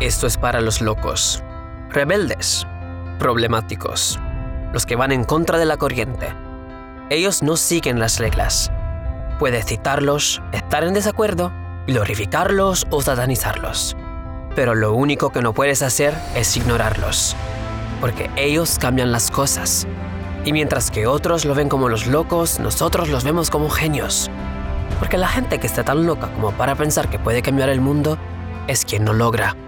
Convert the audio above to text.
Esto es para los locos, rebeldes, problemáticos, los que van en contra de la corriente. Ellos no siguen las reglas. Puedes citarlos, estar en desacuerdo, glorificarlos o satanizarlos. Pero lo único que no puedes hacer es ignorarlos, porque ellos cambian las cosas. Y mientras que otros lo ven como los locos, nosotros los vemos como genios. Porque la gente que está tan loca como para pensar que puede cambiar el mundo es quien no logra.